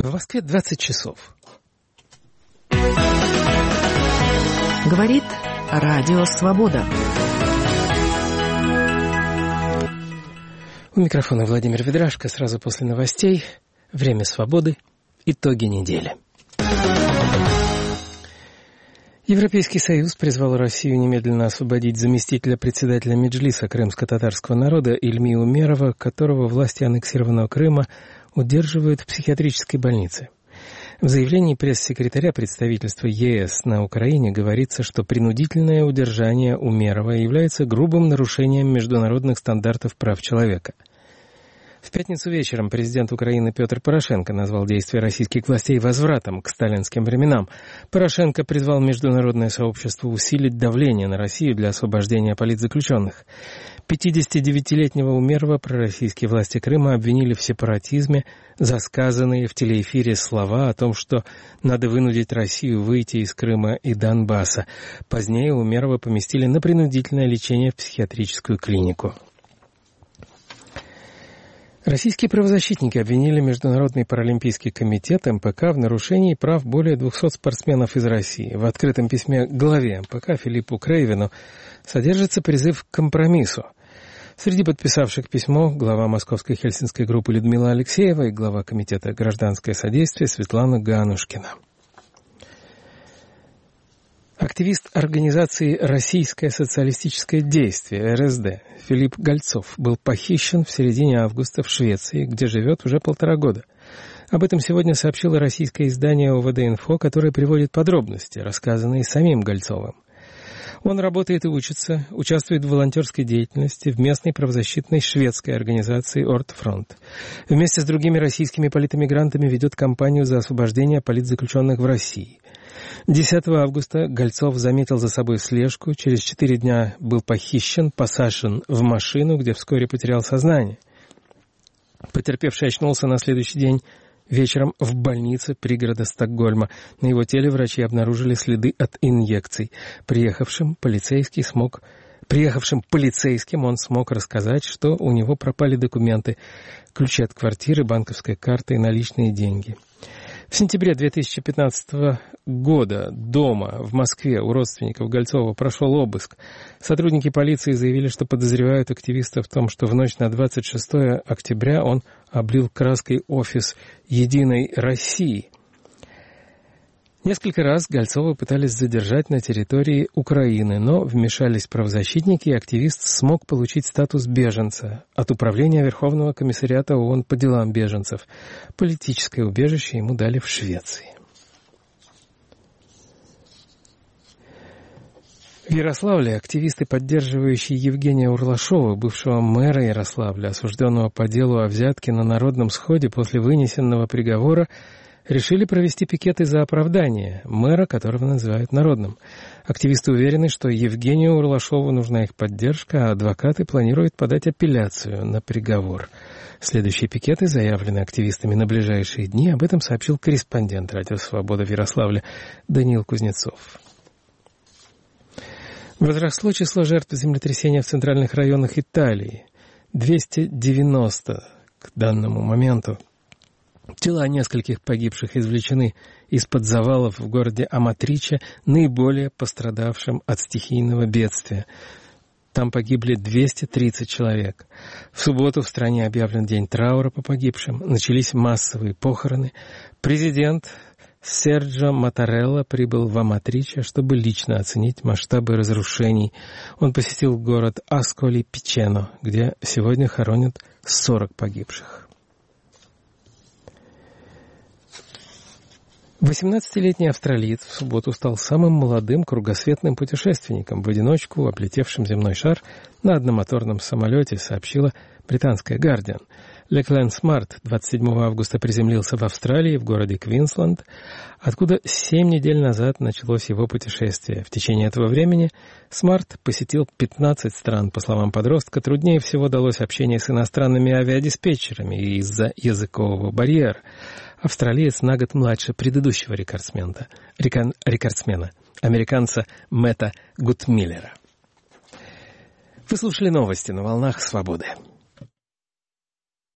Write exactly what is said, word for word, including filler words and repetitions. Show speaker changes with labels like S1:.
S1: В Москве двадцать часов.
S2: Говорит Радио Свобода.
S1: У микрофона Владимир Ведрашко. Сразу после новостей. Время свободы. Итоги недели. Европейский Союз призвал Россию немедленно освободить заместителя председателя Меджлиса крымско-татарского народа Ильми Умерова, которого власти аннексированного Крыма удерживают в психиатрической больнице. В заявлении пресс-секретаря представительства ЕС на Украине говорится, что принудительное удержание Умерова является грубым нарушением международных стандартов прав человека. В пятницу вечером президент Украины Петр Порошенко назвал действия российских властей возвратом к сталинским временам. Порошенко призвал международное сообщество усилить давление на Россию для освобождения политзаключенных. пятидесятидевятилетнего Умерова пророссийские власти Крыма обвинили в сепаратизме за сказанные в телеэфире слова о том, что надо вынудить Россию выйти из Крыма и Донбасса. Позднее Умерова поместили на принудительное лечение в психиатрическую клинику. Российские правозащитники обвинили Международный паралимпийский комитет эм пэ ка в нарушении прав более двухсот спортсменов из России. В открытом письме главе эм пэ ка Филиппу Крейвину содержится призыв к компромиссу. Среди подписавших письмо глава Московской Хельсинской группы Людмила Алексеева и глава Комитета «Гражданское содействие» Светлана Ганушкина. Активист организации «Российское социалистическое действие» эр эс дэ Филипп Гольцов был похищен в середине августа в Швеции, где живет уже полтора года. Об этом сегодня сообщило российское издание о вэ дэ инфо, которое приводит подробности, рассказанные самим Гольцовым. Он работает и учится, участвует в волонтерской деятельности в местной правозащитной шведской организации «Ортфронт». Вместе с другими российскими политэмигрантами ведет кампанию за освобождение политзаключенных в России. десятого августа Гольцов заметил за собой слежку, через четыре дня был похищен, посажен в машину, где вскоре потерял сознание. Потерпевший очнулся на следующий день вечером в больнице пригорода Стокгольма. На его теле врачи обнаружили следы от инъекций. Приехавшим полицейский смог... Приехавшим полицейским он смог рассказать, что у него пропали документы, ключи от квартиры, банковская карта и наличные деньги. В сентябре две тысячи пятнадцатого года дома в Москве у родственников Гольцова прошел обыск. Сотрудники полиции заявили, что подозревают активиста в том, что в ночь на двадцать шестое октября он облил краской офис «Единой России». Несколько раз Гольцова пытались задержать на территории Украины, но вмешались правозащитники, и активист смог получить статус беженца от Управления Верховного комиссариата ООН по делам беженцев. Политическое убежище ему дали в Швеции. В Ярославле активисты, поддерживающие Евгения Урлашова, бывшего мэра Ярославля, осужденного по делу о взятке на народном сходе после вынесенного приговора, решили провести пикеты за оправдание мэра, которого называют народным. Активисты уверены, что Евгению Урлашову нужна их поддержка, а адвокаты планируют подать апелляцию на приговор. Следующие пикеты заявлены активистами на ближайшие дни. Об этом сообщил корреспондент «Радио Свобода» в Ярославле Даниил Кузнецов. Возросло число жертв землетрясения в центральных районах Италии. двести девяносто к данному моменту. Тела нескольких погибших извлечены из-под завалов в городе Аматриче, наиболее пострадавшим от стихийного бедствия. Там погибли двести тридцать человек. В субботу в стране объявлен день траура по погибшим. Начались массовые похороны. Президент Серджо Маттарелла прибыл в Аматриче, чтобы лично оценить масштабы разрушений. Он посетил город Асколи-Пичено, где сегодня хоронят сорок погибших. восемнадцатилетний австралиец в субботу стал самым молодым кругосветным путешественником в одиночку, облетевшим земной шар на одномоторном самолете, сообщила британская «Гардиан». Леклен Смарт двадцать седьмого августа приземлился в Австралии, в городе Квинсленд, откуда семь недель назад началось его путешествие. В течение этого времени Смарт посетил пятнадцать стран. По словам подростка, труднее всего далось общение с иностранными авиадиспетчерами из-за языкового барьера. Австралиец на год младше предыдущего рекордсмена, рекордсмена американца Мэтта Гутмиллера. Вы слушали новости на волнах «Свободы».